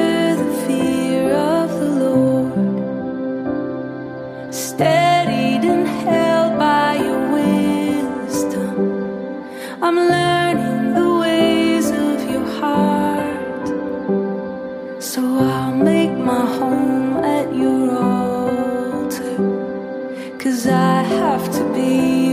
under the fear of the Lord, steadied and held by your wisdom. I'm learning the ways of your heart, so I'll make my home at your altar, 'cause I have to be